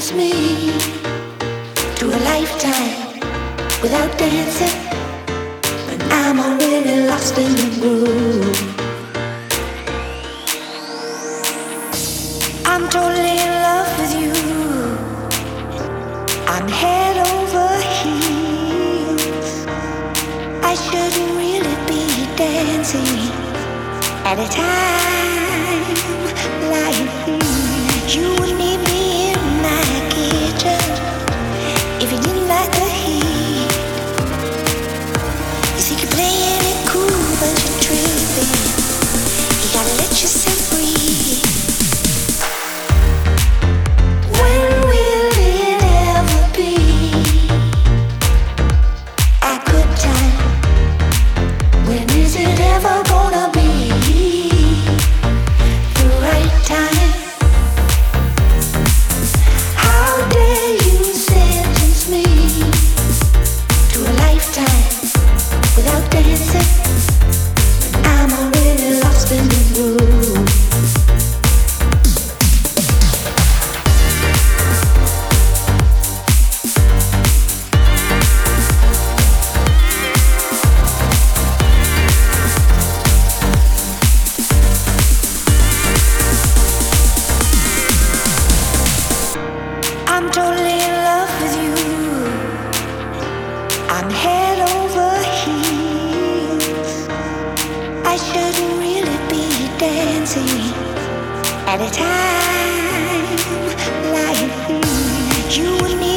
sentence me to a lifetime without dancing, but I'm already lost in the groove. I'm totally in love with you. I'm head over heels. I shouldn't really be dancing at a time like this. You would need me in my kitchen if you didn't like the heat. You see, you're playing it cool, but you're tripping. You gotta let yourself breathe. When will it ever be a good time? When is it ever gonna be the right time? How dare you sentence me to a lifetime without dancing? I'm already lost in the groove. I'm totally in love with you. I'm head over heels. I shouldn't really be dancing at a time like this. You and me